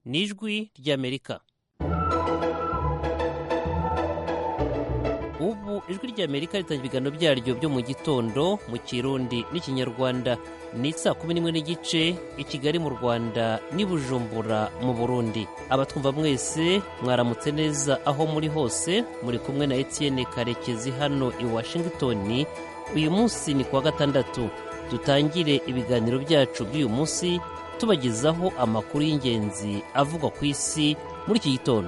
n'ijwi ry'Amerika. Ubu ijwi ry'Amerika ritangira ibiganiro byaryo byo mu gitondo mu Kirundi n'Ikinyarwanda. Ni saa 11:30 i Kigali mu Rwanda n'i Bujumbura mu Burundi. Abatwumva mwese mwaramutse neza aho muri hose. Muri kumwe na Etienne Karekezi hano i Washington. Uyu munsi ni kuwa gatandatu. Dutangire ibiganiro byacu by'uyu munsi tubagezaho amakuru y'ingenzi avugwa ku isi muri iki gitondo.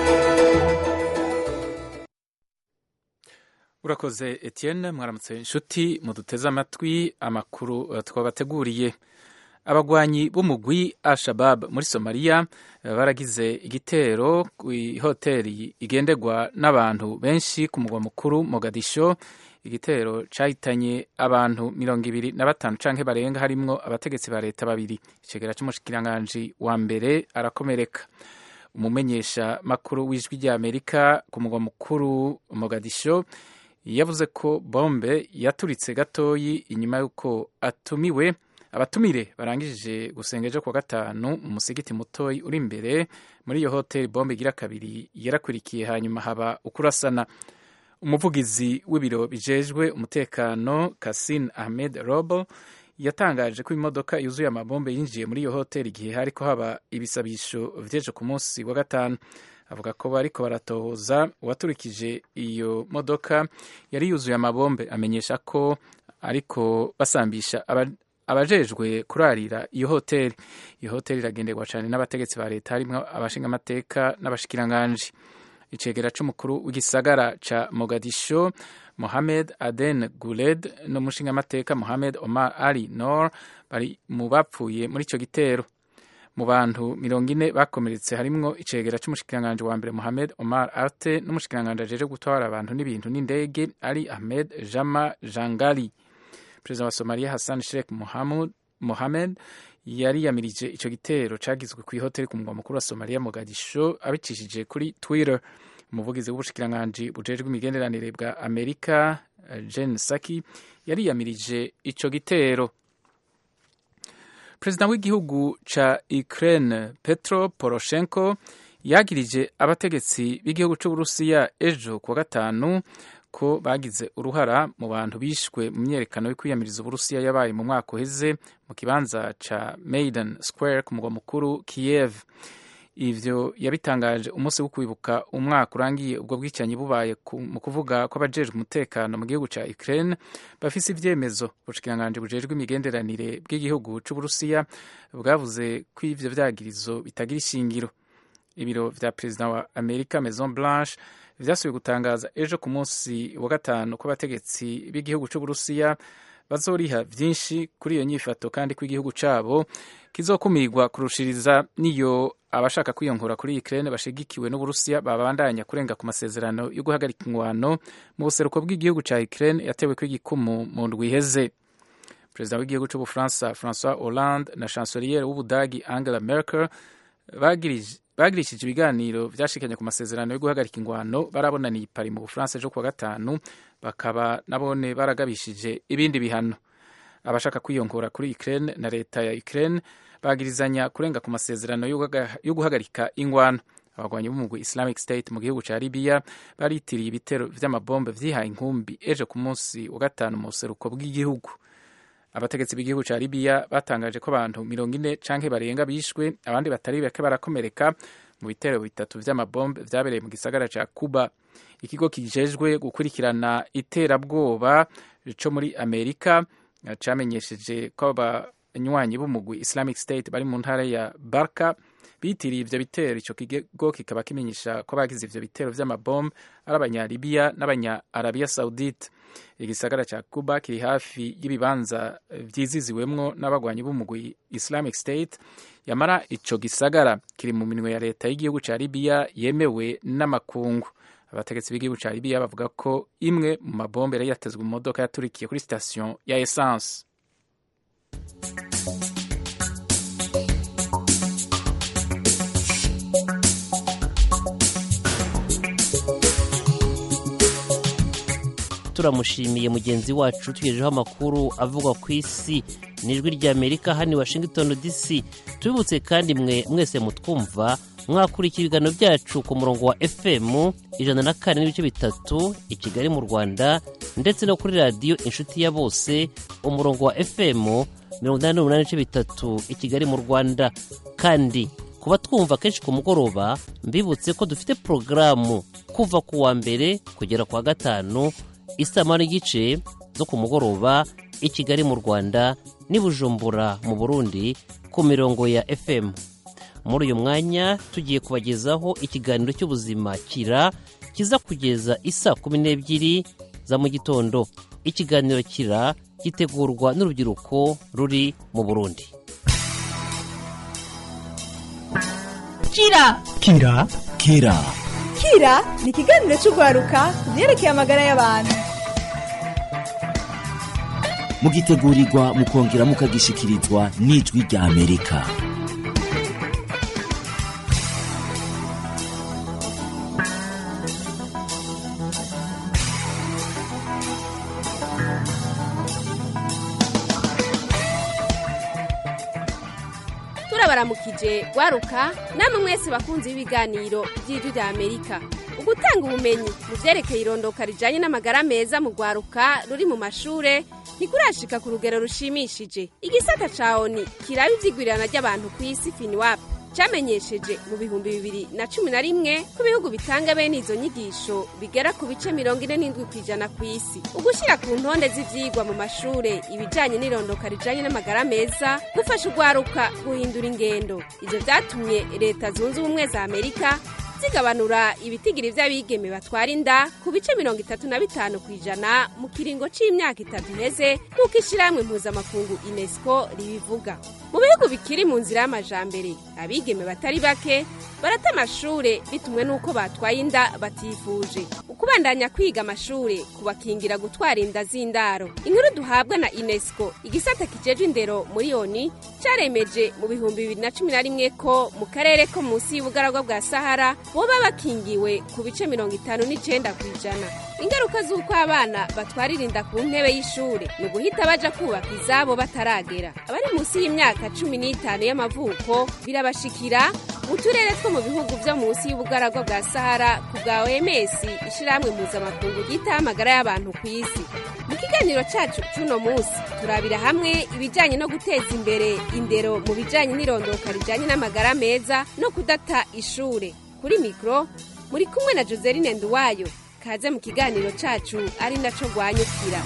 Urakoze Etienne, mwaramutse inshuti muduteze amatwi amakuru twabateguriye. Abagwanyi b'umugwi Al-Shabaab muri Somalia baragize igitero ku hoteli igendegwa n'abantu benshi ku mugwa mukuru Mogadisho. Igitero cahitanye abantu 25 canke barenga, harimwo abategetsi ba leta babiri. Icegera c'umushikiranganji wa mbere arakomereka. Umumenyesha makuru w'ijwi ry'Amerika ku mugwa mukuru Mogadisho yavuze ko bombe yaturitse gatoyi inyuma y'uko abatumire barangije gusenga ejo kuwa gatanu mu musigiti mutoyi uri imbere muri iyo hoteli. Bombe igira kabiri yarakurikiye, hanyuma haba ukurasana. Umuvugizi w'ibiro bijejwe umutekano Kassim Ahmed Robo yatangaje ko imodoka yuzuye amabombe yinjiye muri iyo hoteli igihe hariko haba ibisabisho vy'ejo ku munsi wa gatanu. Avuga ko bariko baratohoza uwaturikije iyo modoka yari yuzuye amabombe. Amenyesha ko ariko basambisha abajejwe kurarira iyo hoteli. Iyo hoteli iragenderwa cane n'abategetsi ba leta, harimwo abashinga amateka n'abashikiranganji. Icegera c'umukuru w'igisagara ca Mogadisho Mohamed Aden Guled n'umushinga amateka Mohamed Omar Ali Noor bari mu bapfuye muri ico gitero. Mu bantu 40 bakomeretse harimwo icegera c'umushikiranganji wa mbere Mohamed Omar Arte n'umushikiranganji ajeje gutwara abantu n'ibintu n'indege Ali Ahmed Jama Jangali. Perezida wa Somalia Hassan Sheikh Mohamed yari yamirije ico gitero cagizwe ku hoteli ku mugwa mukuru wa Somalia Mogadisho abicishije kuri Twitter. Umuvugizi w'ubushikiranganji bujejwe imigenderanire bwa Amerika Jen Psaki yari yamirije ico gitero. Perezida w'igihugu ca Ukraine Petro Poroshenko yagirije abategetsi b'igihugu c'Uburusiya ejo kuwa gatanu ko bagize uruhara mu bantu bishwe mu myerekano yo kwiyamiriza Uburusiya yabaye mu mwaka uheze mu kibanza ca Maidan Square ku mugwa mukuru Kiev. Ivyo yabitangaje umunsi wo kwibuka umwaka urangiye ubwo bwicanyi bubaye mu kuvuga ko abajejwe umutekano mu gihugu ca Ukraine bafise ivyemezo. Ubushikiranganji bujejwe imigenderanire bw'igihugu c'Uburusiya bwavuze ko ivyo vyagirizo bitagira ishingiro. Ibiro vya perezida wa Amerika Maison Blanche vyasubiye gutangaza ejo ku munsi wa gatanu ko abategetsi b'igihugu c'Uburusiya bazoriha vyinshi kuri iyo nyifato, kandi ko igihugu cabo kizokumirwa kurushiriza niyo abashaka kwiyongora kuri Ukraine bashigikiwe n'Uburusiya babandanya kurenga ku masezerano yo guhagarika ingwano mu buseruko bw'igihugu ca Ukraine yatewe ko igikumu mu ndwi iheze. Perezida w'igihugu c'Ubufaransa François Hollande na chancelier w'Ubudagi Angela Merkel bagirishije ibiganiro vyashikanye ku masezerano yo guhagarika ingwano barabonaniye i Paris mu Bufaransa ejo kuwa gatanu, bakaba nabone baragabishije ibindi bihano. Abashaka kwiyongora kuri Ukraine na leta ya Ukraine bagirizanya kurenga ku masezerano yo guhagarika ingwano. Abagwanyi b'umugwi Islamic State mu gihugu ca Libya baritiriye ibitero vy'amabombe vyihaye inkumbi ejo ku munsi wa gatanu mu buseruko bw'igihugu. Abategetsi b'igihugu ca Libya batangaje ko abantu 40 canke barenga bishwe, abandi batari bake barakomereka mu bitero bitatu vy'amabombe vyabereye mu gisagara ca Kuba. Ikigo kijejwe gukurikirana iterabwoba co muri Amerika camenyesheje ko abanywanyi b'umugwi Islamic State bari mu ntara ya Barka bitiriye ivyo bitero. Ico kigo kikaba kimenyesha ko bagize ivyo bitero vy'amabombe ari abanya-Libya n'abanya-Arabia Saudite. Igisagara ca Kuba kiri hafi y'ibibanza vyiziziwemwo n'abagwanyi b'umugwi Islamic State, yamara ico gisagara kiri mu minwe ya leta y'igihugu ca Libya yemewe n'amakungu. Abategetsi b'igihugu ca Libya bavuga ko imwe mu mabombe yari yatezwe mu modoka yaturikiye kuri station ya essence. turamushimiye mugenzi wacu tugejejeho amakuru avugwa ku isi n'ijwi ry'Amerika hano Washington DC. Tubibutse kandi mwese mutwumva mwakurikira ibiganiro byacu ku murongo wa FM 104.3 i Kigali mu Rwanda, ndetse no kuri radio Inshuti ya Bose umurongo wa FM 88.3 i Kigali mu Rwanda. Kandi kuba twumva kenshi ku mugoroba, mbibutse ko dufite programu kuva ku wa mbere kugera kwa gatanu isaa 8:30 zo ku mugoroba i Kigali mu Rwanda ni Bujumbura mu Burundi ku mirongo ya FM. Muri uyu mwanya tugiye kubagezaho ikiganiro cy'ubuzima Kira kiza kugeza isaa 12 za mu gitondo. Ikiganiro Kira gitegurwa n'urubyiruko ruri mu Burundi. Kira ni ikiganiro cy'urwaruka byerekeye amagara y'abantu. Mugitegurirwa mukongera mukagishikirizwa n'ijwi ry'Amerika. Baramukije waruka namwe mwese bakunze ibiganiro by'ijwi ry'Amerika. Ugutanga ubumenyi mu byerekeye irondoka rijanye n'amagara meza mu rwaruka ruri mu mashure ntikurashika ku rugero rushimishije. Igisata ca ONU kiraba ivyigwirirana ry'abantu ku isi FINWAP cyamenyesheje mu 2011 ko ibihugu bitanga bene izo nyigisho bigera ku bice 47% ku isi. Ugushira ku ntonde z'ivyigwa mu mashure ibijanye n'irondoka rijanye n'amagara meza gufasha urwaruka guhindura ingendo. Ivyo vyatumye Leta Zunze Ubumwe za Amerika zigabanura ibitigiri vy'abigeme batwara inda ku bice 35% mu kiringo c'imyaka 3 iheze nk'uko ishiramwe mpuzamakungu UNESCO ribivuga. Mu bihugu bikiri mu nzira y'amajambere, abigeme batari bake barata amashure bitumwe n'uko batwaye inda batifuje. Ukubandanya kwiga amashure kubakingira gutwara inda z'indaro. Inkuru duhabwa na UNESCO, igisata kijejwe indero muri ONU, caremeje mu 2011 ko mu karere ko munsi y'ubugaragwa bwa Sahara boba bakingiwe ku bice 59%. Ingaruka z'uko abana batwarira inda ku ntebe y'ishure no guhita baja kubaka izabo bataragera. Abari munsi y'imyaka 15 y'amavuko birabashikira mu turere two mu bihugu vyo munsi y'ubugaragwa bwa Sahara ku bwa OMS, ishiramwe mpuzamakungu ryita amagara y'abantu ku isi. Mu kiganiro cacu cuno munsi turabira hamwe ibijanye no guteza imbere indero mu bijanye n'irondoka rijanye n'amagara meza no kudata ishure. Kuri mikro muri kumwe na Joseline Nduwayo. Kaze mu kiganiro cacu ari naco gwanyukira.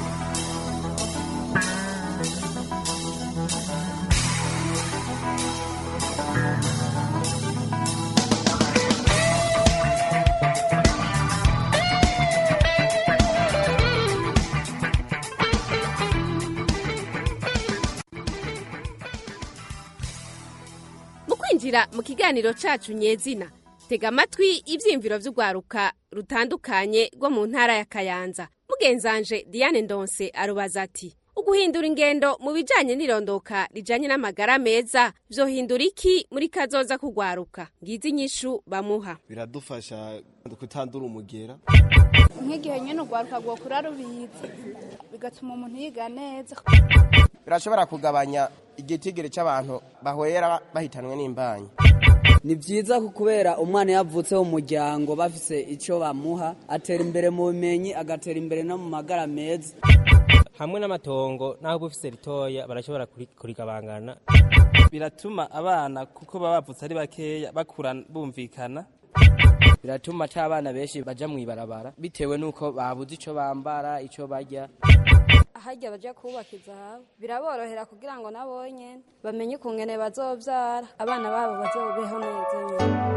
Mu kiganiro cacu nyezina tega amatwi ivyimviro vy'urwaruka rutandukanye rwo mu ntara ya Kayanza. Mugenzanje Diane Ndonse arubaza ati: uguhindura ingendo mu bijanye n'irondoka rijanye n'amagara meza vyohindura iki muri kazoza kugwaruka? Ngizi inyishu bamuha. Biradufasha kutandura umugera. Nk'igihe nyene urwaruka rwokura rubizi bigatuma umuntu yiga neza. Birashobora kugabanya igitigiri cy'abantu bahwera bahitanwe n'imbanyi. Ni byiza kubera umwana yavutse mu muryango bafise ico bamuha, atera imbere mu bumenyi, agatera imbere no mu magara meza. Hamwe n'amatongo naho bufise ritoya barashobora kurigabangana. Biratuma abana kuko baba bavutse ari bakeya bakura bumvikana. Biratuma abana benshi baja mu ibarabara bitewe nuko babuze ico bambara, ico barya. Ahajya baje kubakiza habo biraborohera kugira ngo nabonye bamenye kungene bazovyara abana babo bazobeho neza nyine.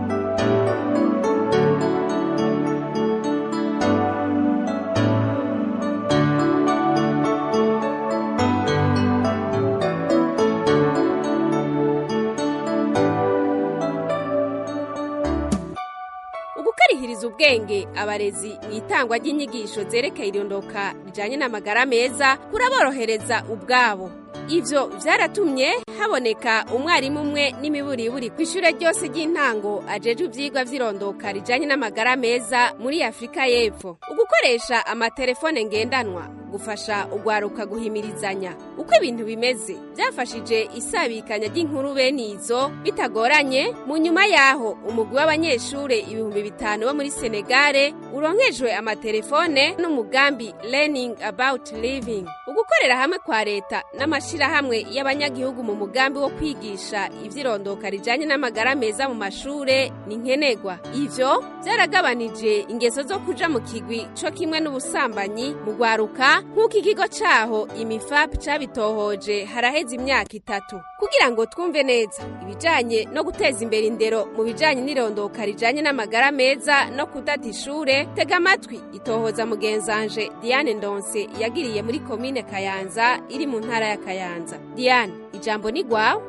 Ugukarihiriza ubwenge abarezi mwitangwa ry'inyigisho zerekeye irondoka rijanye n'amagara meza kuraborohereza ubwabo. ivyo vyaratumye haboneka umwarimu umwe n'imiburiburi kw'ishure ryose ry'intango ajejwe ivyigwa vy'irondoka rijanye n'amagara meza muri Afrika y'Epfo. Ugukoresha amatelefone ngendanwa gufasha ugwaruka guhimirizanya uko ibintu bimeze byafashije isabikanya ry'inkuru bene izo bitagoranye. Mu nyuma yaho umugwi w'abanyeshure 5,000 bo muri Senegale uronkejwe amatelefone n'umugambi Learning About Living. Ugukorera hamwe kwa leta n'amashirahamwe y'abanyagihugu mu mugambi wo kwigisha ivyirondoka rijanye n'amagara meza mu mashure ni nkenegwa. Ivyo byaragabanije ingeso zo kuja mu kigwi co kimwe n'ubusambanyi mu gwaruka nk'uko ikigo caho imifap cabitohoje haraheze imyaka 3. Kugira ngo twumve neza ibijanye no guteza imbere indero mu bijanye n'irondoka rijanye n'amagara meza no kudata ishure, tega amatwi itohoza mugenzanje Diane Ndonse yagiriye muri komine Kayanza iri mu ntara ya Kayanza. Diane, ijambo ni gwawe.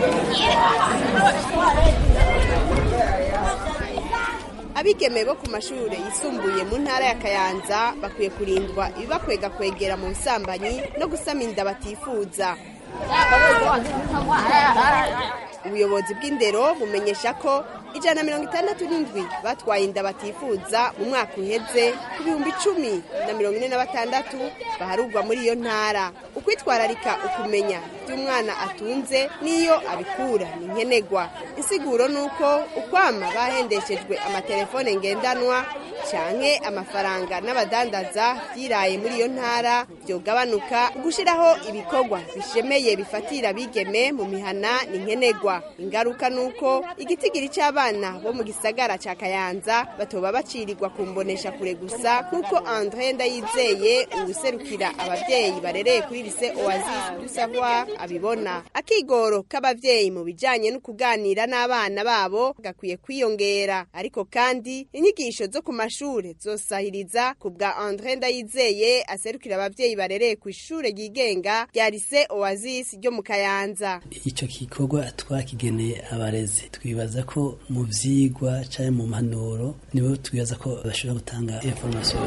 Abigeme bo ku mashure yisumbuye mu ntara ya Kayanza bakwiye kurindwa ibibakwega kwegera mu busambanyi no gusama inda batifuza. Ubuyobozi bw'indero bumenyesha ko 167 batwaye inda batifuza mu mwaka uheze ku 10,046 baharugwa muri iyo ntara. Ukwitwararika ukumenya by'umwana atunze niyo abikura ni nkenegwa. Insiguro nuko ukwama bahendeshejwe amatelefone ngendanwa canke amafaranga n'abadandaza byiraye muri iyo ntara byogabanuka. Gushiraho ibikorwa bishemeye bifatira bigeme mu mihana ni nkenegwa. Ingaruka nuko igitigiri cy'abana bo mu gisagara ca Kayanza batoba bacirirwa kumbonesha kure gusa kuko André Ndayizeye userukira abavyeyi barereye kuri lycée Oasis du Savoir abibona. Akigoro k'abavyeyi mu bijanye no kuganira n'abana babo gakwiye kwiyongera, ariko kandi inyigisho zo ku mashure zosahiriza ku bwa André Ndayizeye aserukira abavyeyi barereye ku ishure ryigenga rya lycée Oasis ryo mu Kayanza. Ico kikorwa twakigeneye abarezi, twibaza ko mu vyigwa cyane mu manuro nibo twibaza ko bashobora gutanga information.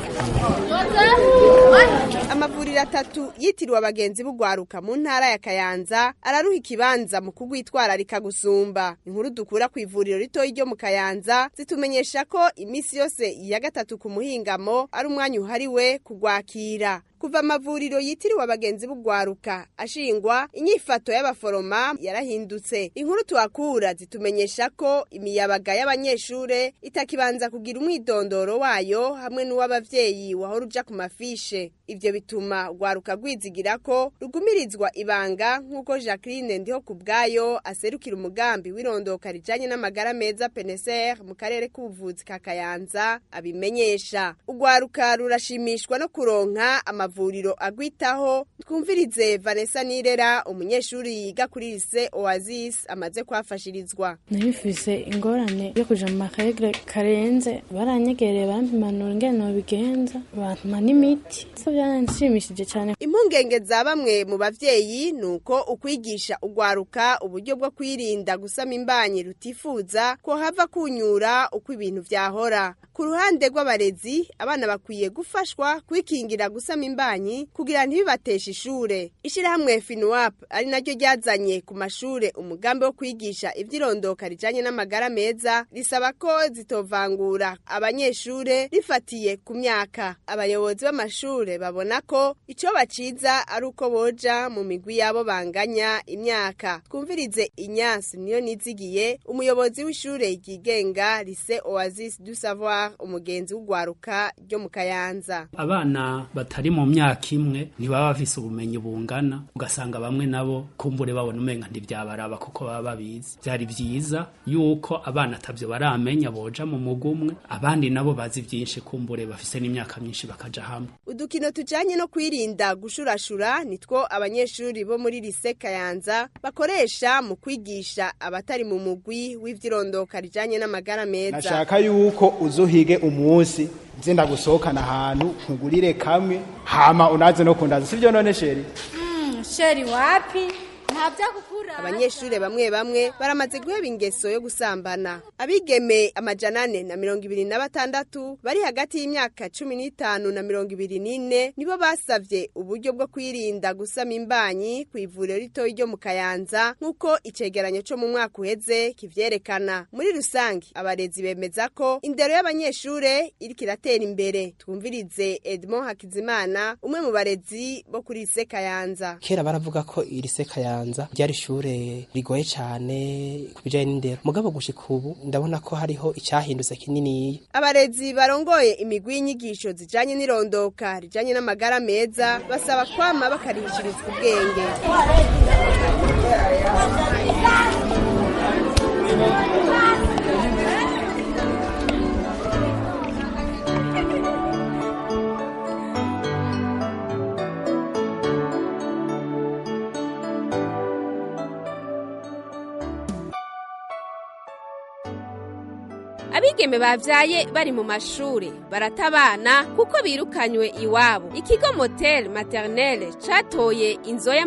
Amavuriro 3 yitiriwe abagenzi b'ugwaruka mu ntara ya Kayanza araruha ikibanza mu kugwitwararika gusumba. Inkuru dukura ku ivuriro rito ryo mu Kayanza zitumenyesha ko imisi yose ya 3 ku muhingamo ari umwanya uhariwe kugwakira. Kuva amavuriro yitiriwe abagenzi b'ugwaruka ashingwa, inyifato y'abaforoma yarahindutse. Inkuru tuhakura zitumenyesha ko imiyabaga y'abanyeshure itakibanza kugira umwidondoro wayo hamwe n'uw'abavyeyi wahora uja ku mafishe. Ivyo bituma ugwaruka rwizigira ko rugumirizwa ibanga nk'uko Jacqueline Ndiho kubwayo aserukira umugambi w'irondoka rijanye n'amagara meza PNSR mu karere k'ubuvuzi ka Kayanza abimenyesha. Ugwaruka rurashimishwa no kuronka amavuriro agwitaho. Twumvirize Vanessa Nirera, umunyeshuri yiga kuri lycée Oasis amaze kwafashirizwa. Narifise ingorane yo kuja mu makaregre karenze, baranyegereye bampimanura ingene bigenza, bampa n'imiti. Byanshimishije cyane. Impungenge za bamwe mu bavyeyi nuko ukwigisha ugwaruka uburyo bwo kwirinda gusama imbanyi rutifuza ko hava kunyura uko ibintu vyahora. Ku ruhande rw'abarezi, abana bakwiye gufashwa kwikingira gusama imbanyi kugira ntibibateshe ishure. Ishirahamwe FINUAP ari naryo ryazanye ku mashure umugambi wo kwigisha ivyirondoka rijanye n'amagara meza, risaba ko zitovangura abanyeshure rifatiye ku myaka. Abayobozi b'amashure babona ko ico baciza ari uko boja mu migwi yabo banganya imyaka. Twumvirize Ignace niyo nizigiye, umuyobozi w'ishure ryigenga lycée Oasis du Savoir, umugenzi w'ugwaruka ryo mu Kayanza. Abana batari mu myaka imwe ntibaba bafise ubumenyi bungana, ugasanga bamwe nabo kumbure babona umenga ndivyabaraba kuko baba babizi. Byari vyiza yuko abana atavyo baramenya boja mu mugumwe, abandi nabo bazi vyinshi kumbure bafise n'imyaka myinshi bakaja hamwe. Udukino tujanye no kwirinda gushurashura nitwo abanyeshuri bo muri lycée Kayanza bakoresha mu kwigisha abatari mu mugwi w'ivyirondoka rijanye n'amagara meza. Nashaka yuko uzohige umunsi nzenda gusohokana ahantu nkugurire kamwe hama unaze no kundaza, sivyo none sheri? Sheri wapi? Nta vyakukura. abanyeshure bamwe bamwe baramaze guheba ingeso yo gusambana. Abigeme 426 bari hagati y'imyaka 15 na 24 nibo basavye uburyo bwo kwirinda gusama imbanyi ku ivuriro ritoyi ryo mu Kayanza nk'uko icegeranyo cyo mu mwaka uheze kivyerekana. Muri rusangi abarezi bemeza ko indero y'abanyeshure iriko iratera imbere. Twumvirize Edmond Hakizimana, umwe mu barezi bo kuri lycée Kayanza. Kera baravuga ko lycée Kayanza ryari ishure rigoye cyane kubijanye n'indero, mugabo gushika ubu ndabona ko hariho icyahindutse kinini. Abarezi barongoye imigwi y'inyigisho zijanye n'irondoka rijanye n'amagara meza basaba kwama bakarishirizwa ubwenge. Abigeme bavyaye bari mu mashure baratabana kuko birukanywe iwabo. Ikigo Motel Maternelle catoye inzoya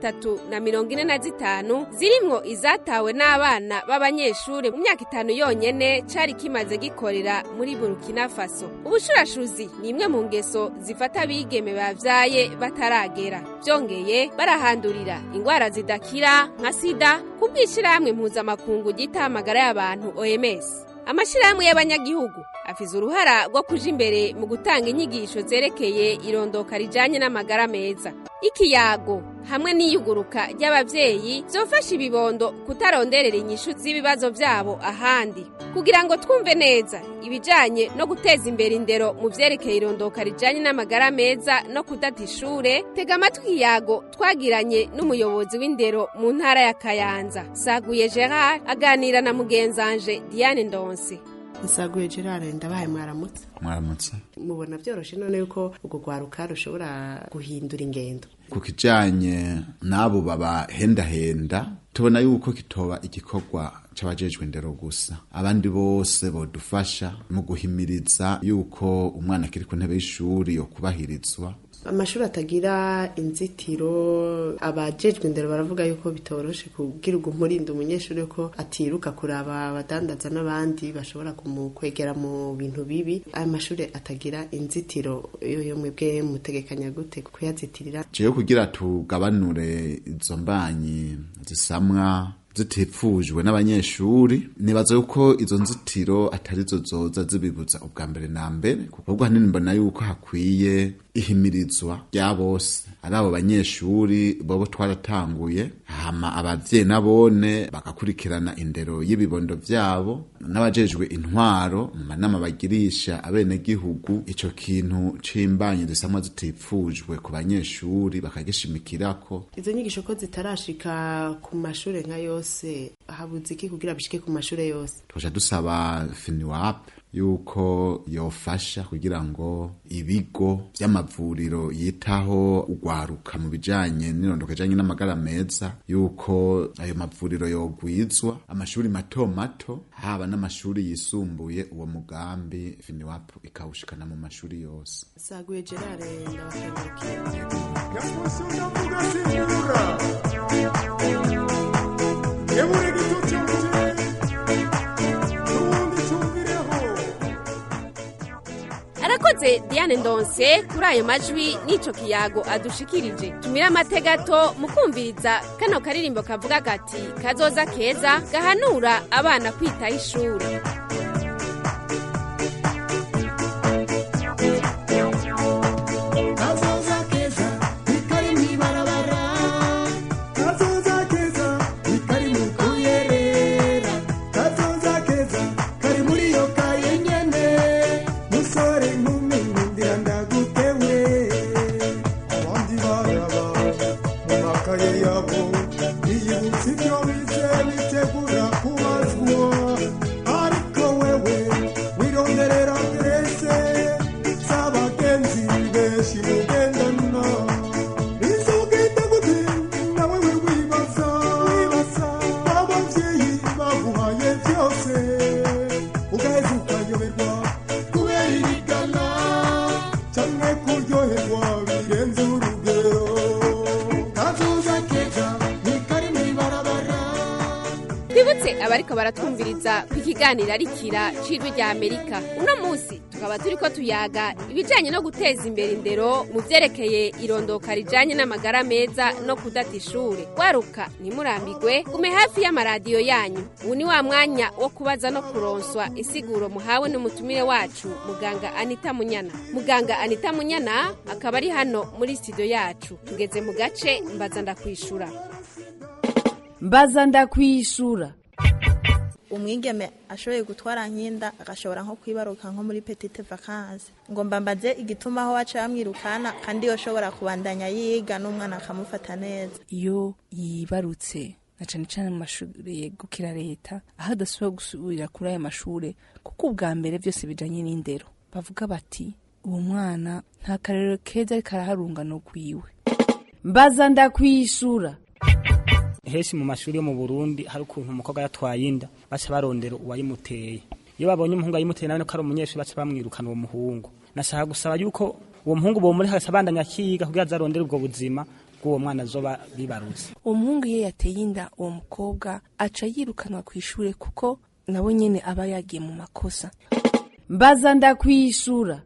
345 zirimwo izatawe n'abana b'abanyeshure mu myaka 5 yonyene cari kimaze gikorera muri Burkina Faso. Ubushurashuzi ni imwe mu ngeso zifata abigeme bavyaye bataragera. Byongeye barahandurira ingwara zidakira nka sida kubwishirahamwe mpuzamakungu gitamagara y'abantu OMS. Amashirahamwe y'abanyagihugu afize uruhara rwo kuja imbere mu gutanga inyigisho zerekeye irondoka rijanye n'amagara meza. Ikiyago hamwe n'iyuguruka ry'abavyeyi zofasha ibibondo kutaronderera inyishu z'ibibazo vyabo ahandi. Kugira ngo twumve neza ibijanye no guteza imbere indero mu vyerekeye irondoka rijanye n'amagara meza no kudata ishure, tega amatwi ikiyago twagiranye n'umuyobozi w'indero mu ntara ya Kayanza. Saguye Gerard aganira na mugenzanje Diane Ndonse. Nsaguye Gerard, ndabaye mwaramutse. Mwaramutse. Mubona byoroshe none yuko ugo gwaruka rushobora guhindura ingendo kukijanye nabo baba henda tubona yuko kitoba igikorwa c'abajejwe indero gusa, abandi bose bodufasha mu guhimiriza yuko umwana kiri ku ntebe y'ishuri yo kubahirizwa. Amashuri atagira inzitiro, abajejwe indero baravuga yuko bitoroshe kugira umurinda umunyeshuri ko atiruka kuraba abadandaza n'abandi bashobora kumukwegera mu bintu bibi. Amashuri atagira inzitiro yo mwebwe mutegekanya gute kuyazitirira? Jewe kugira tugabanure izo mbanyi zisamwa zitifujwe n'abanyeshuri, nibaza yuko izo nzitiro atarizo zoza zibibuza ubwa mbere na mbere, kuko hanini mbona yuko hakwiye ihimirizwa rya bose ari abo banyeshuri bobo twaratanguye, hama abavyeyi nabone bagakurikirana indero y'ibibondo vyabo, n'abajejwe intwaro mu manama bagirisha abene gihugu ico kintu c'imbanyi zisamwa zitifujwe ku banyeshuri bakagishimikirako. Izo nyigisho ko zitarashika ku mashure nka yose, habuze iki kugira bishike ku mashure yose? Twaje dusaba FINIWAP yuko yofasha kugira ngo ibigo vy'amavuriro yitaho ugwaruka mu bijanye n'irondoka rijanye n'amagara meza, yuko ayo mavuriro yogwizwa, amashuri mato mato haba n'amashuri yisumbuye, uwo mugambi FINIWAP ikawushikana mu mashuri yose. Saguye Gerard, Arakoze Diane Ndonse kuri ayo majwi n'ico kiyago adushikirije. Tumira amategato mukumviriza kano karirimbo kavuga gati kazoza keza gahanura abana kwita ishuri. Ariko abariko baratwumviriza ku kiganiro arikira c'ijwi rya Amerika. Uno musi tukaba turiko tuyaga ibijanye no guteza imbere indero mu vyerekeye irondoka rijanye n'amagara meza no kudata ishure. Waruka ntimurambigwe, gume hafi y'amaradiyo yanyu. Ubu ni wa mwanya wo kubaza no kuronswa isiguro muhawe n'umutumire wacu muganga Anita Munyana. Muganga Anita Munyana akaba ari hano muri studio yacu. Tugeze mu gace mbaza ndakwishura. Mbaza ndakwishura. Umwigeme ashoboye gutwara nkinda agashobora nko kwibaruka nko muri petite vacances. Ngo mbambaze igituma aho waca bamwirukana kandi yoshobora kubandanya yiga n'umwana akamufata neza. Iyo yibarutse na cane cane mu mashuri yegukira leta aho adasubira gusubira kuri aya mashure kuko ubwa mbere byose bijanye n'indero. Bavuga bati uwo mwana nta karero keza ariko araharungano kwiwe. Mbaza ndakwishura. Henshi mu mashuri yo mu Burundi hari ukuntu umukobwa yatwaye inda baca barondera uwayimuteye. Iyo babonye umuhungu ayimuteye nawe ko ari umunyeshuri baca bamwirukana uwo muhungu. Nashaka gusaba yuko uwo muhungu bo muri hasi abandanya kiga kugira azarondere ubwo buzima bw'uwo mwana azoba bibarutse. Uwo muhungu iyo yateye inda uwo mukobwa aca yirukanwa ku ishure kuko nabo nyene aba yagiye mu makosa. Mbaza ndakwishura.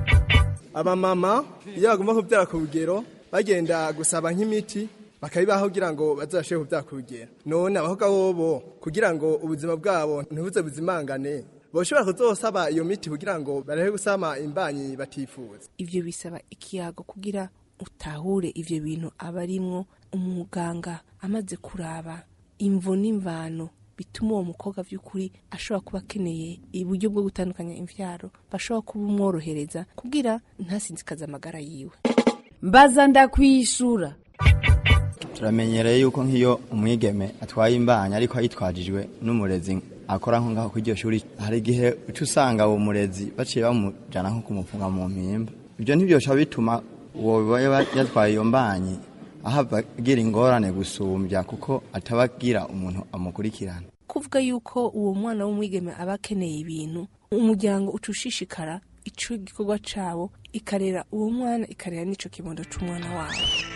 Abamama iyo bagomba kubyara ku rugero bagenda gusaba nk'imiti bakabibaho kugira ngo bazashe kubyara ku rugero. None abahoga bobo kugira ngo ubuzima bwabo ntibuze buzimangane boshobora kuzosaba iyo miti kugira ngo barahe gusama imbanyi batifuza. Ivyo bisaba ikiyago kugira utahure ivyo bintu abarimwo umuganga amaze kuraba imvo n'imvano bituma uwo mukobwa vy'ukuri ashobora kuba akeneye uburyo bwo gutandukanya imvyaro bashobora kuba umworohereza kugira ntasinzikaze amagara yiwe. Mbaza ndakwishura. Turamenyereye yuko nk'iyo umwigeme atwaye imbanya ariko ayitwajijwe n'umurezi akora nko ngaho kw'iryo shuri hari igihe uca usanga uwo murezi baciye bamujana nko kumufunga mu mpimba. Ibyo ntibyosha bituma uwo yatwaye iyo mbanyi ahava agira ingorane gusumbya kuko atabagira umuntu amukurikirana. Kuvuga yuko uwo mwana w'umwigeme aba akeneye ibintu umuryango ucushishikara ico gikorwa cabo ikarera uwo mwana ikarera n'ico kibondo c'umwana wabo.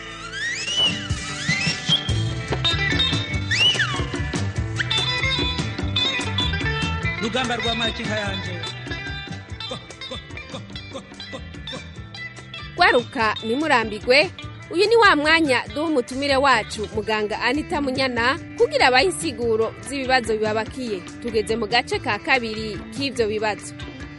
Rugamba rwa makinka yanje. Waruka nimurambigwe. Uyu ni wa mwanya duha umutumire wacu muganga Anita Munyana kugira abahe insiguro z'ibibazo bibabakiye. Tugeze mu gace ka kabiri k'ivyo bibazo.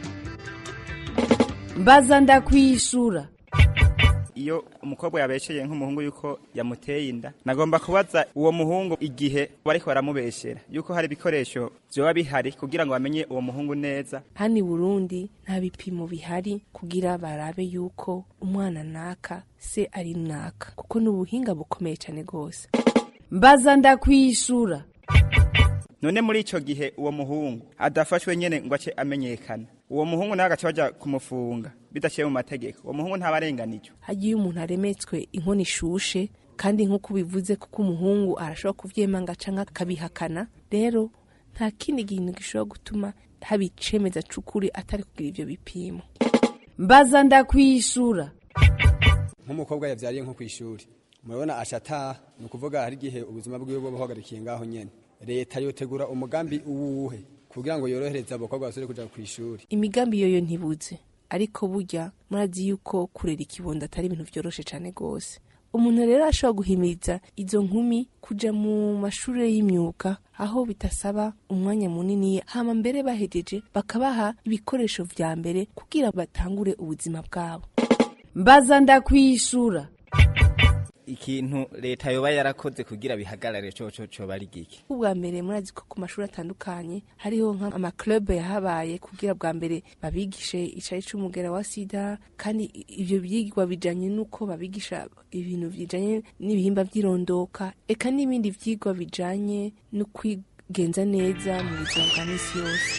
Mbaza ndakwishura. Iyo umukobwa yabesheye nk'umuhungu yuko yamuteye inda nagomba kubaza uwo muhungu igihe bariko baramubeshera yuko hari ibikoresho byoba bihari kugira ngo bamenye uwo muhungu neza. Hani Burundi nta bipimo bihari kugira barabe yuko umwana naka se ari naka kuko n'ubuhinga bukomeye cyane gose. Mbaza ndakwishura. None muri ico gihe uwo muhungu adafashwe nyene ngo ace amenyekana uwo muhungu nawe agaca baja kumufunga bidaciye mu mategeko uwo muhungu ntabarenganijwe. Hagiye umuntu aremetswe inkoni ishushe kandi nk'uko bivuze kuko umuhungu arashobora kuvyemanga canka akabihakana rero nta kindi kintu gishobora gutuma habicemeza cukuri atari kugira ivyo bipimo. Mbaza ndakwishura. Nk'umukobwa yavyariye nko kwishuri murabona ashata nukuvuga hari gihe ubuzima bwiwe bwo buhagarikiye ngaho nyene leta yotegura umugambi uwuhe kugira ngo yorohereze abakobwa basore kuja kwishuri. Imigambi yoyo ntibuze ariko burya murazi yuko kurera ikibondo atari ibintu vyoroshe cane gose. Umuntu rero ashobora guhimiriza izo nkumi kuja mu mashuri y'imyuga aho bitasaba umwanya munini hama mbere bahejeje bakabaha ibikoresho vya mbere kugira batangure ubuzima bwabo. Mbaza ndakwishura. Ikintu leta yoba yarakoze kugira bihagarare coco bari giki. Ubwa mbere murazi ko ku mashuri atandukanye hariho nka ama club yahabaye kugira bwa mbere babigishe icari c'umugera wa sida kandi ivyo byigwa bijanye nuko babigisha ibintu bijanye n'ibihimba by'irondoka eka n'ibindi vyigwa bijanye no kwigenza neza mu buzima bwa misi yose.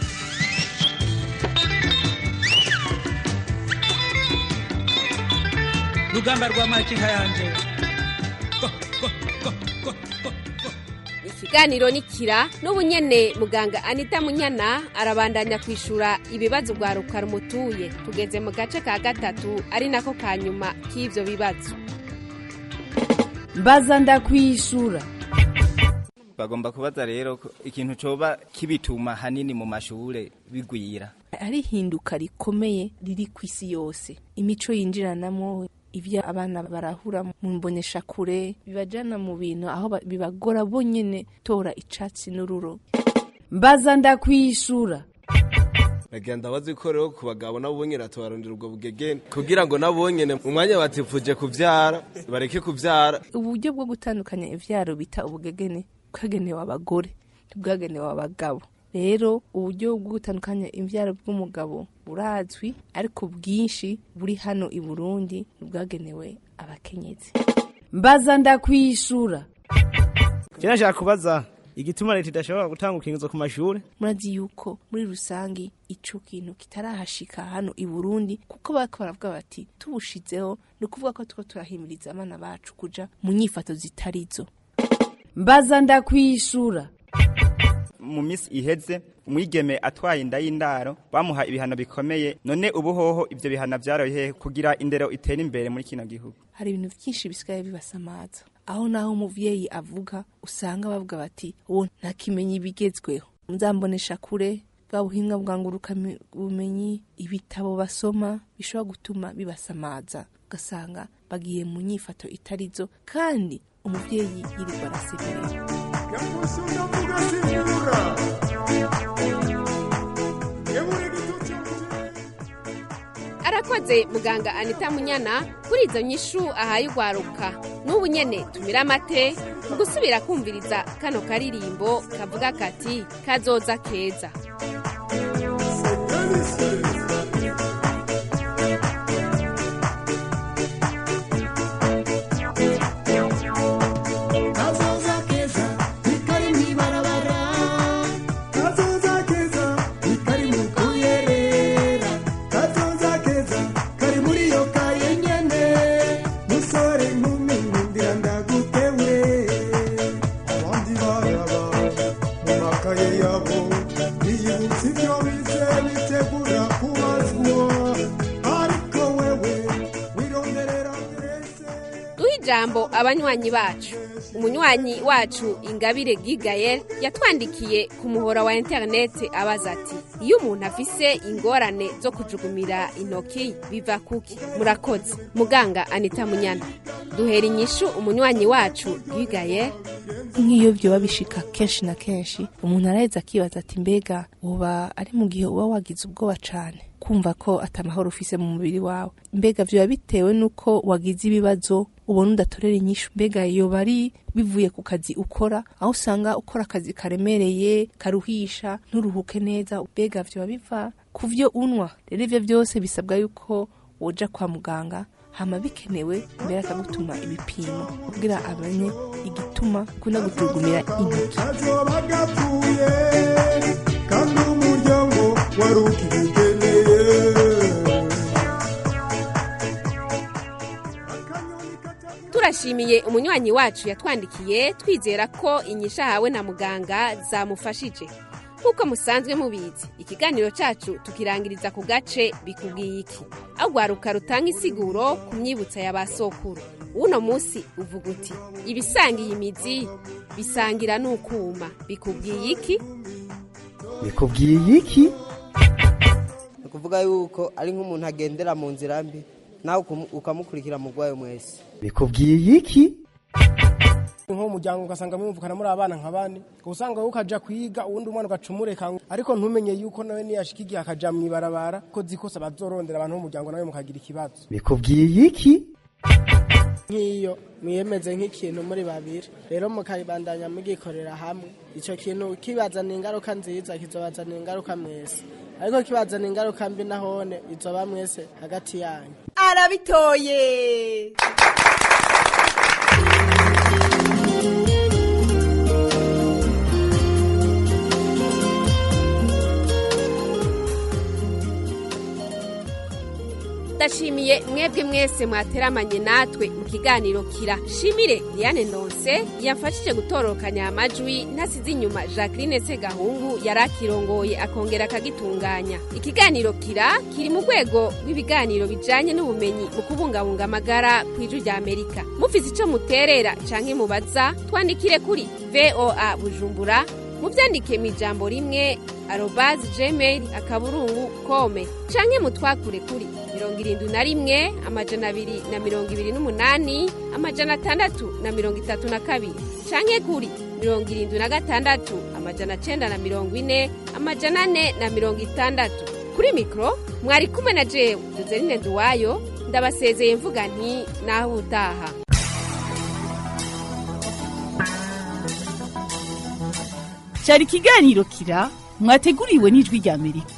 Rugamba rwa makinka yanje. Ikiganiro nikira n'ubunyene muganga Anita Munyana arabandanya kwishura ibibazo bwa rukarumutuye. Tugeze mu gace ka gatatu ari nako kanyuma k'ivyo bibazo. Mbaza ndakwishura. bagomba kubaza rero ikintu coba kibituma hanini mu mashure bigwira. Ari hinduka rikomeye riri kw'isi yose, imico yinjiranamo, ivyo abana barahura mu mbonesha kure bibajana mu bintu aho bibagora bonyene tora icatsi n'ururo. Mbaza ndakwishura. Bagenda bazikorera ku bagabo nabo bonyene atubarondera ubwo bugegene kugira ngo nabo nyene umwanya batifuje kuvyara bareke kuvyara. Uburyo bwo gutandukanya ivyaro bita ubugegene kagenewe abagore ntibwagenewe abagabo. Rero uburyo bwo gutandukanya imvyaro bw'umugabo burazwi, ariko bwinshi buri hano i Burundi bwagenewe abakenyezi. Mbaza ndakwishura. Nashaka kubaza igituma leta idashobora gutanga ukingizo ku mashuri. Murazi yuko muri rusangi ico kintu kitarahashika hano i Burundi, kuko bariko baravuga bati tubushizeho no kuvuga ko tuko turahimiriza abana bacu kuja mu nyifato zitarizo. Mbaza ndakwishura. Mu misi iheze umwigeme atwaye inda y'indaro bamuha ibihano bikomeye, none ubuhoho ivyo bihano vyaroye kugira indero itera imbere muri kino gihugu. Hari ibintu vyinshi bisigaye bibasamaza, aho naho umuvyeyi avuga usanga bavuga bati uwo ntakimenye ibigezweho. Nzambonesha kure bwa buhinga bwanguruka bumenyi, ibitabo basoma bishobora gutuma bibasamaza, ugasanga bagiye mu nyifato itarizo, kandi umuvyeyi yirirwa arasemerera. Arakoze muganga Anita Munyana kuri izo nyishu ahaye ugwaruka. N'ubu nyene tumira amate mu gusubira kumviriza kano karirimbo kavuga kati kazoza keza. Jambo abanywanyi bacu. Umunywanyi wacu Ingabire Gigael yatwandikiye ku muhora wa internet abaza ati iyo umuntu afise ingorane zo kujugumira intoki biva kuki? Murakoze muganga Anita Munyana. Duhera inyishu umunywanyi wacu Gigael. Nk'iyo byo babishika kenshi na kenshi umuntu araheza akibaza ati mbega uba ari mu gihe uba wagize ubwoba cane, kumva ko atamahoro ufise mu mubiri wawe, mbega vyo bitewe nuko wagize ibibazo ubona udatorera inyishu, mbega iyo bari bivuye ku kazi ukora, aho usanga ukora akazi karemereye karuhisha nturuhuke neza, mbega vyo biva kuvyo unwa. Rero ivyo byose bisabwa yuko woja kwa muganga, hama bikenewe mbere akagutuma ibipimo kugira amenye igituma kuna gutugumira intoki. Kandi umuryango warukigeneye. Turashimiye umunywanyi wacu yatwandikiye, twizera ko inyisha hawe na muganga zamufashije. Nkuko musanzwe mubizi, ikiganiro cacu tukirangiriza ku gace bikubwiye iki, agwaruka rutanga isiguro ku myibutsa y'abasokuru. Uno musi uvuga uti ibisangiye imizi bisangira n'ukuma, bikubwiye iki? Bikubwiye iki? Kuvuga yuko ari nk'umuntu agendera mu nzira mbi nawe ukamukurikira mu gwayo mwese. Bikubwiye iki? Nko mujyango ugasanga mwumvukana muri abana nk'abandi, usanga ukaja kwiga uwundi umwana ugacumureka, ariko ntumenye yuko nawe niyashikigiye akaja mwibarabara ko zikosa bazorondera abantu b'umujyango nawe mukagira ikibazo. Bikubwiye iki? Nk'iyo mwiyemeze nk'ikintu muri babiri rero mukabandanya mugikorera hamwe, ico kintu kibazana ingaruka nziza kizobazana ingaruka mwese, ariko kibazana ingaruka mbi nahone izoba mwese hagati yanyu. Arabitoye. ndashimiye mwebwe mwese mwateramanye natwe mu kiganiro kira. Shimire Diane Ndonse yafashije gutororokanya amajwi ntasize inyuma Jacqueline Segahungu yarakirongoye akongera akagitunganya. Ikiganiro kira kiri mu rwego rw'ibiganiro bijanye n'ubumenyi mu kubungabunga amagara kw'Ijwi rya Amerika. Mufise ico muterera canke mubaza twandikire kuri VOA muvyandike mw'ijambo rimwe @gmail.com canke mutwakure kuri 71 228 632 canke kuri 76 940 460. Kuri mikro mwari kumwe na jewe Joseline Nduwayo, ndabasezeye mvuga nti naho utaha. Cyari ikiganiro kira mwateguriwe n'Ijwi rya Amerika.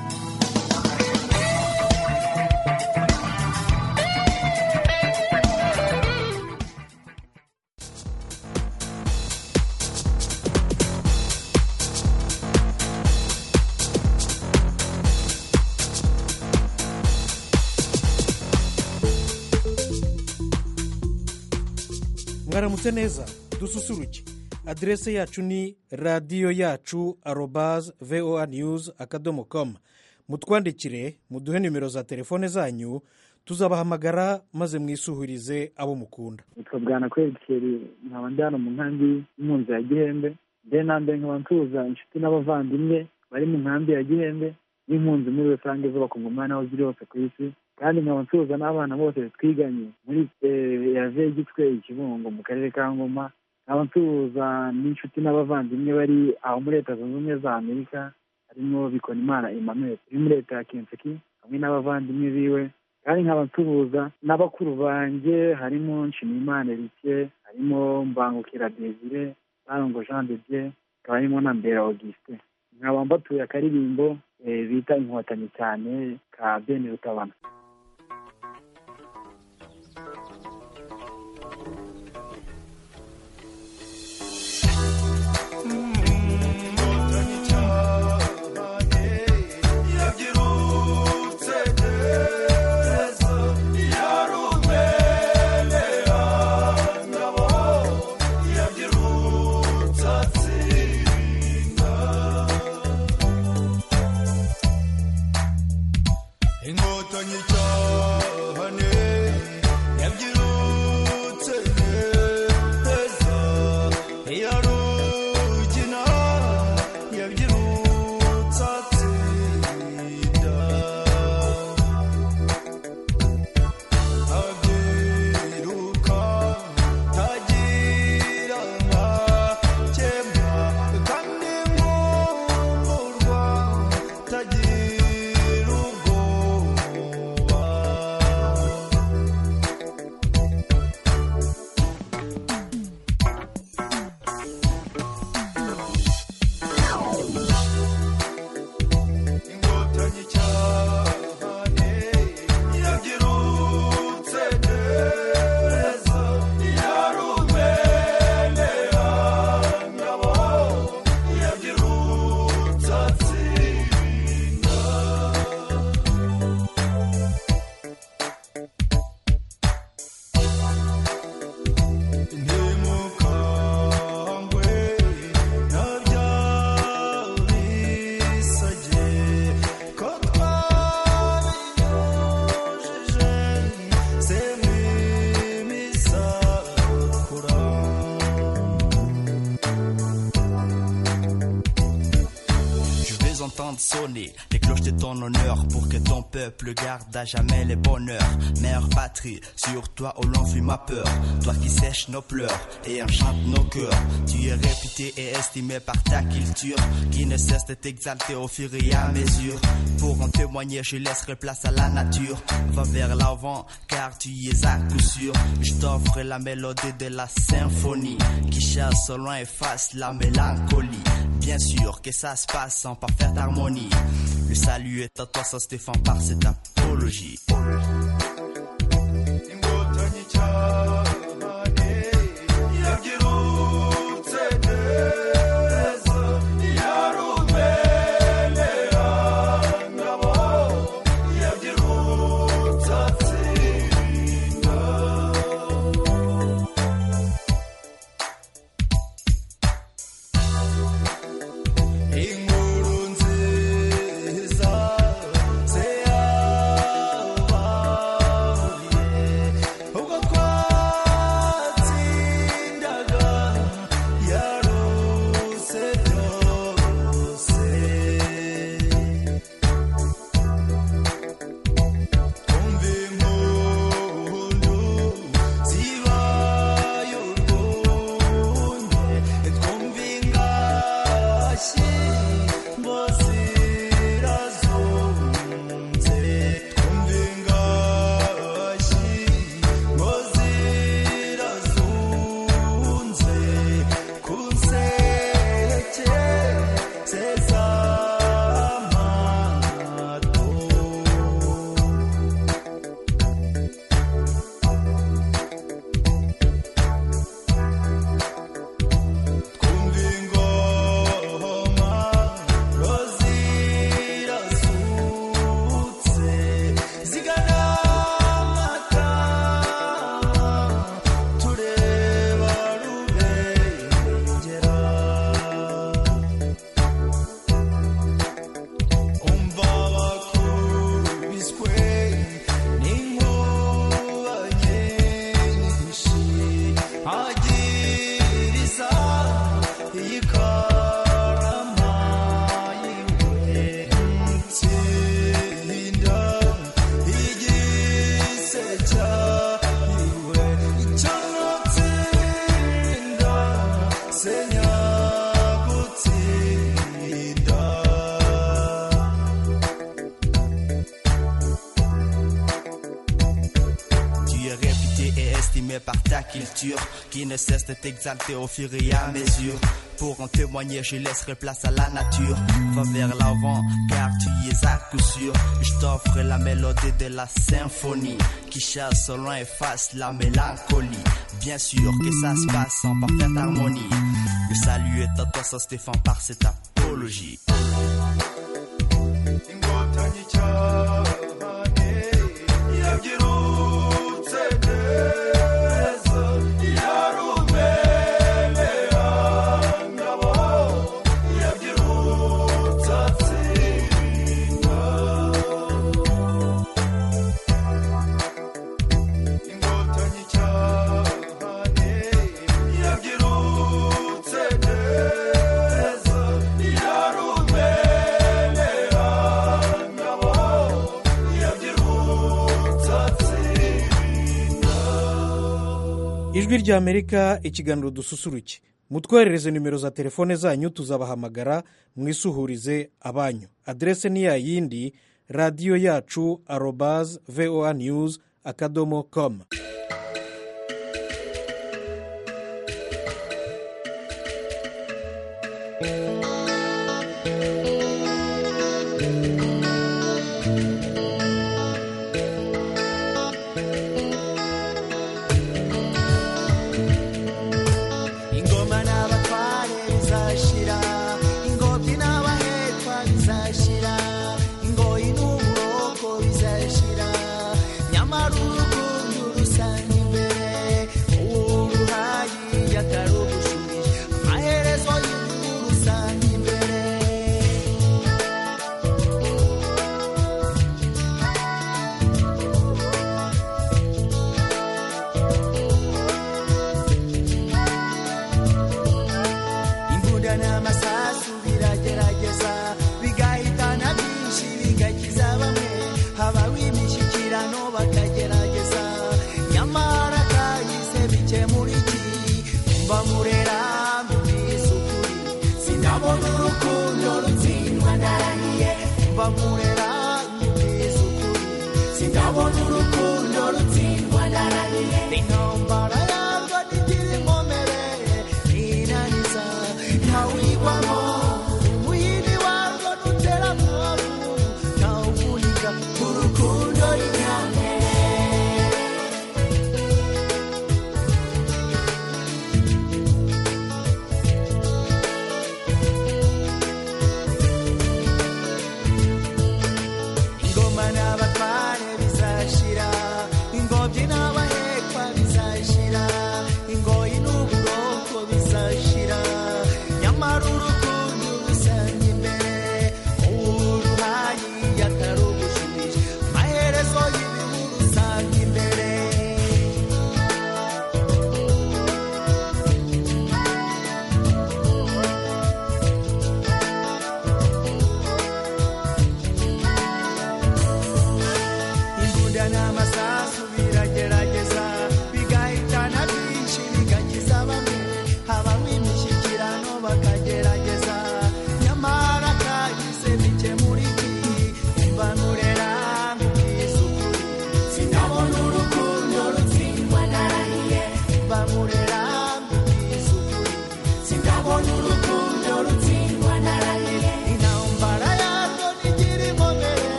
Mwaramutse neza, dususuruke. Adrese yacu ni radio yacu @voanews.com. Mutwandikire, muduhe nimero za telefone zanyu, tuzabahamagara maze mwisuhurize abo mukunda. Twabwana kwekeri nkaba ndano mu nkambi y'impunzi ya Gihembe. Nambe nkaba ntuza inshuti n'abavandimwe bari mu nkambi ya Gihembe n'impunzi muri rusange z'abakongomani aho ziri hose ku isi. Kandi nkaba ntuza n'abana bose twiganye muri yave Gitwe Ikibungo mu karere ka Ngoma. Abantuza n'inshuti n'abavandimwe bari aho muri Leta Zunze Ubumwe za Amerika, harimo Bikonimana Emmanuel uri muri Leta ya Kentucky hamwe n'abavandimwe biwe. Kandi nk'abantuza n'abakuru banje harimo Nshimiyimana Eric, harimo Mbangukira Desire, Barongo Jean de Dieu, harimo na Mbera Auguste. Nkaba mbatuye akaririmbo bita Inkotanyi cyane ka Ben Rutabana. Sonner les cloches de ton honneur pour que ton peuple garde à jamais les bonheurs. Mère patrie, sur toi où l'on fuit ma peur. Toi qui sèches nos pleurs et enchante nos cœurs. Tu es réputé et estimé par ta culture qui ne cesse de t'exalter au fur et à mesure. Pour en témoigner, je laisserai place à la nature. Va vers l'avant car tu y es à coup sûr. Je t'offre la mélodie de la symphonie qui chasse au loin et efface la mélancolie. Bien sûr que ça se passe en parfaite harmonie. Le salut est à toi, ça se défend par cette apologie. estimé par ta culture, qui ne cesse de t'exalter au fur et à mesure. Pour en témoigner, je laisserai place à la nature. Va vers l'avant, car tu y es à coup sûr. Je t'offre la mélodie de la symphonie, qui chasse au loin et efface la mélancolie. Bien sûr que ça se passe en parfaite harmonie. Le salut est à toi, Saint Stéphane, par cette apologie. ijwi ry'Amerika, ikiganiro dususuruke. Mutwoherereze nimero za telefone zanyu tuzabahamagara, mwisuhurize abanyu. Adrese ni yayindi, radiyo yacu @voanews.com.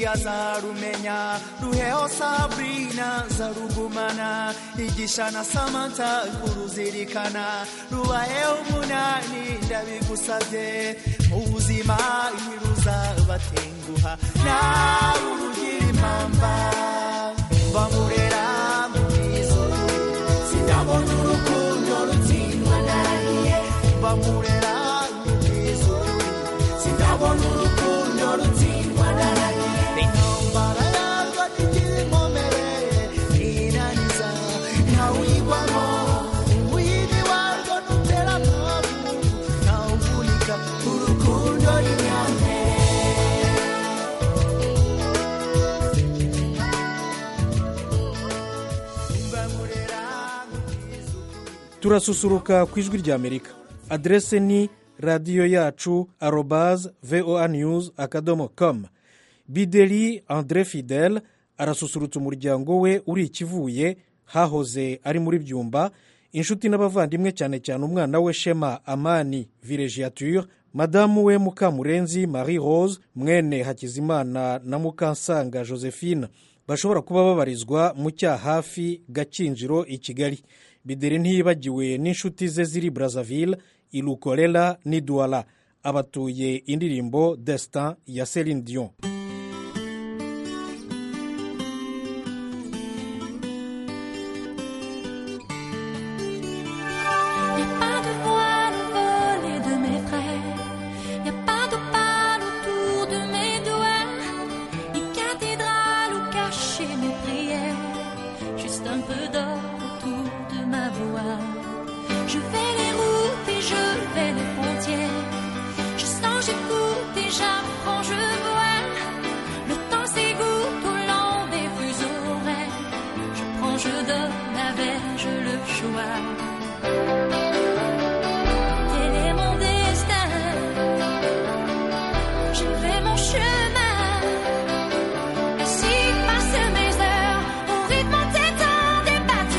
azarumenya ruheho Sabrina zarugumana igisha na Samantha kuruzirikana rubayeho umunani ndabigusabye mu buzima ntiruza batenguha nawe urugira impamba bamurera mu izuru sinabona urukundo rutsindwa nariye bamurera mu izuru sinabona urukundo rutsindwa nariye intambara yarwo n'igikomere inaniza ntawigwamo umuyini warwo nutera amabu ntawuvunika urukundo n'imyamere. turasusuruka ku ijwi ry'amerika. Aderese ni radiyo yacu @voanews.com. Bideri Andre Fidel arasusurutsa umuryango we uri ikivuye hahoze ari muri Byumba, inshuti n'abavandimwe cyane cyane umwana we Shema Amani Villégiature, madamu we Mukamurenzi Marie Rose, mwene Hakizimana na Mukansanga Josephine bashobora kuba babarizwa mu cyahafi Gakinjiro i Kigali. Bideri ntiyibagiwe n'inshuti ze ziri Brazzaville, Ilukorela n'Idouala. Abatuye indirimbo Destin ya Céline Dion. Chemin, ainsi passent mes heures, au rythme entêtant des battements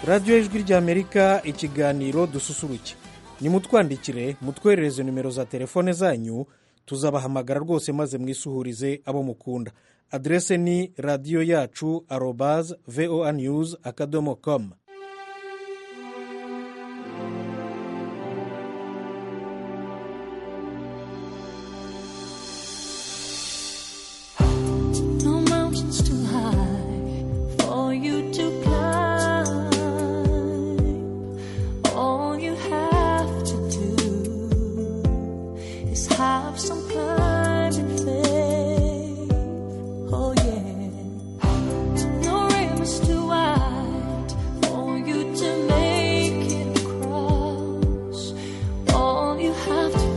radiyo y'ijwi ry'amerika ikiganiro dususuruke nimutwandikire mutwerereze nimero za telefone zanyu tuzabahamagara rwose maze mwisuhurize abo mukunda. Adrese ni radiyo yacu @voanews.com. No mountains too high for you to climb. All you have to do is have some climbing faith. Oh yeah. No river is too wide for you to make it across. All you have to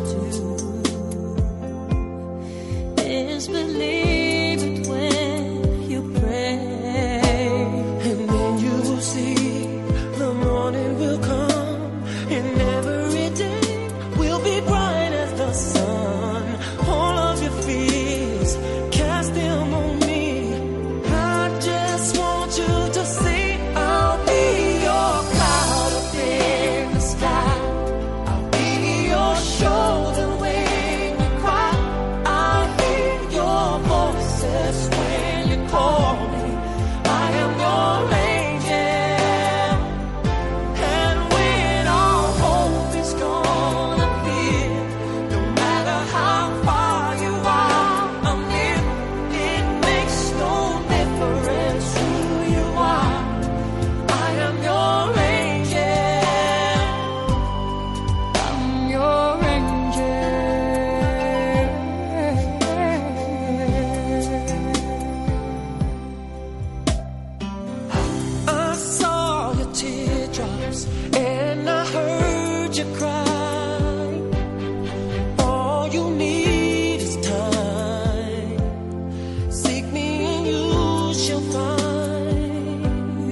do is believe it when you pray. And then you will see the morning will come, and every day will be bright as the sun. All of your fears, cast them on me. I just want you to see I'll be your cloud up in the sky. I'll be your shoulder when you cry. I hear your voices when you call me. I am your angel. And when all hope is gone up here, no matter how far you are, I'm near. It makes no difference who you are. I am your angel. I'm your angel. I saw your teardrops and I heard you cry. All you need is time. Seek me and you shall find.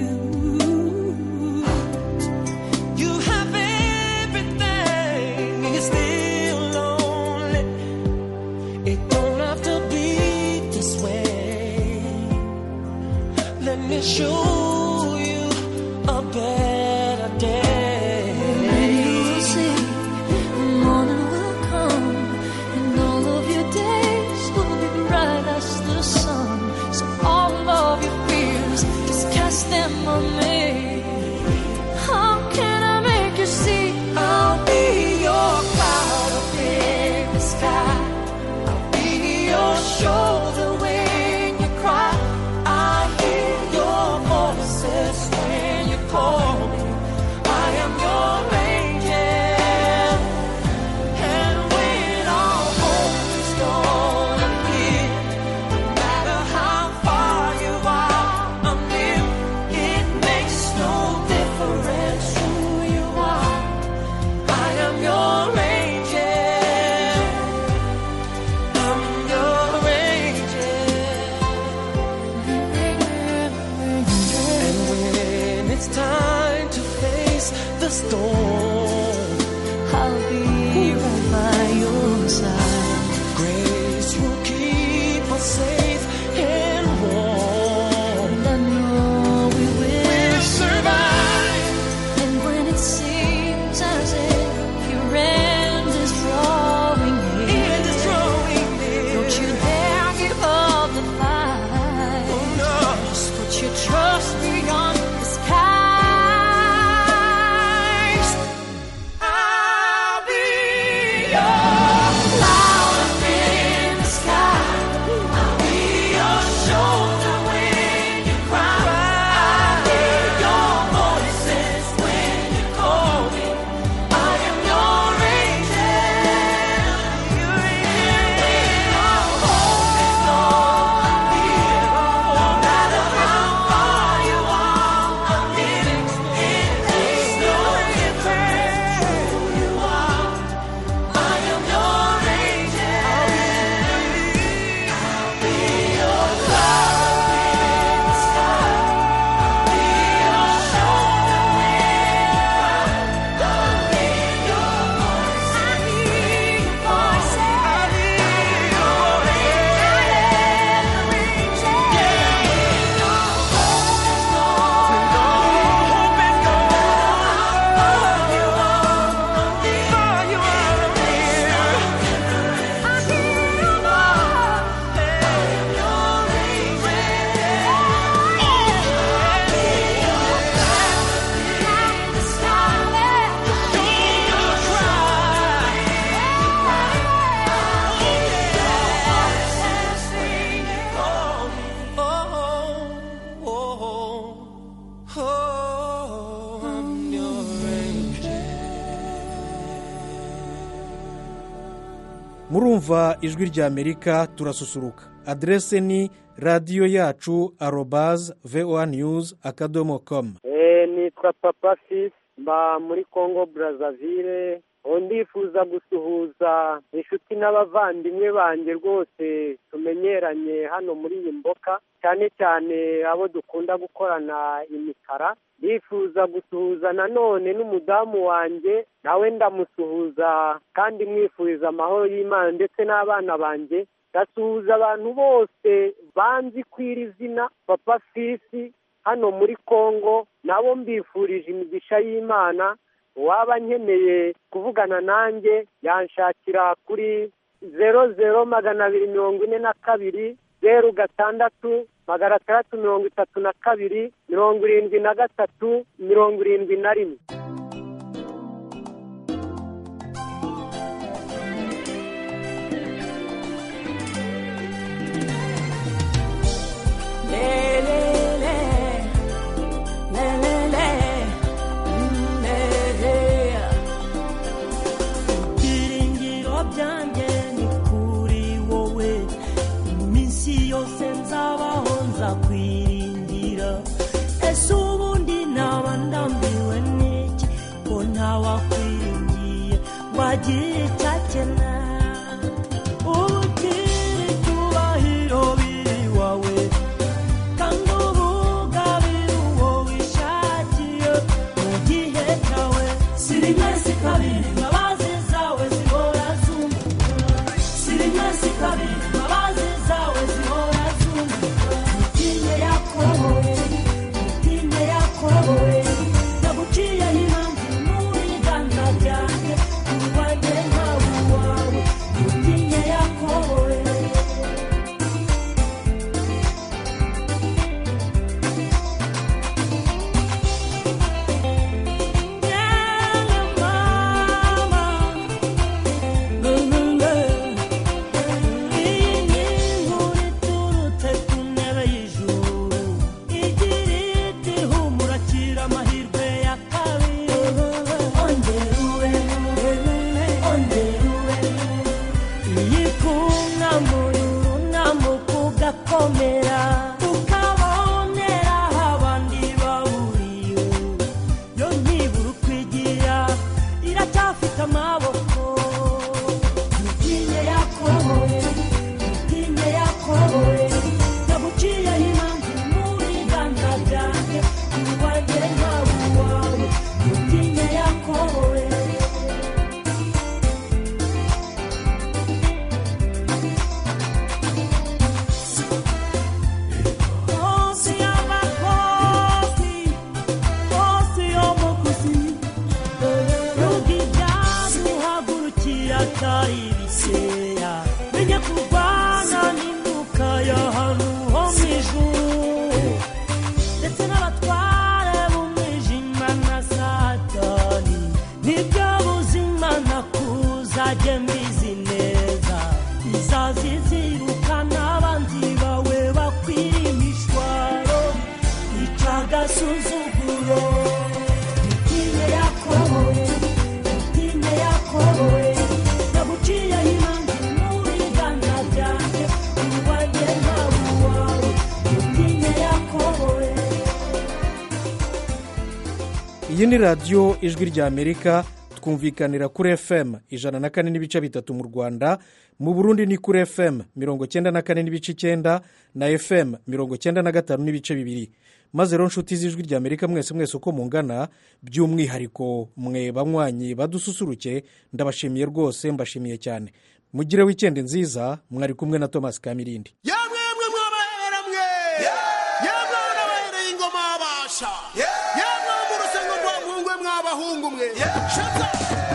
You have everything and you're still lonely. It don't have to be this way. Let me show you a better day. You will see the morning will come, and all of your days will be bright as the sun. So all of your fears, just cast them on me. How can I make you see? I'll be your cloud up in the sky. I'll be your shoulder when you cry. I hear your voices when you call me. I am your angel. And when all hope is gone up here, no matter how far you are, I'm near. It makes no difference who you are. I am your angel. I'm your angel. And when it's time to face the storm, I'll be right by your side. grace will keep us safe and warm. And I know we will We'll survive. And when it seems as if your end is drawing near, End is drawing near. don't you dare give up the fight. Oh no. Just put your trust beyond the skies. murumva ijwi rya Amerika turasusuruka. Adrese ni radio yacu @voanews.com. Nitwa Papa Fils mba muri Congo Brazzaville. Ndifuza gusuhuza inshuti n'abavandimwe banjye rwose tumenyeranye hano muri iyi mboka, cyane cyane abo dukunda gukorana imikara. Ndifuza gusuhuza nanone n'umudamu wanjye, nawe ndamusuhuza kandi mwifuriza amahoro y'Imana, ndetse n'abana banjye. Ndasuhuza abantu bose banzi kw'iri zina Papa Fils hano muri Congo, nabo mbifurije imigisha y'Imana. Waba nkeneye kuvugana nanjye yanshakira kuri 00-242 0 632 73 71. Iyi ni radiyo ijwi rya Amerika, twumvikanira kuri FM 104.3 mu Rwanda, mu Burundi ni kuri FM 94.9 na FM 95.2. Maze rero nshuti z'ijwi rya Amerika mwese uko mungana, by'umwihariko mwe banywanyi badususuruke, ndabashimiye rwose, mbashimiye cyane. Mugire weekend nziza, mwari kumwe na Thomas Kamirindi. Yamwe mwabahera mwe, yamwe n'abahereye ingoma abasha, yamwe mu rusengo rwa Mungu mwabahungu mwe.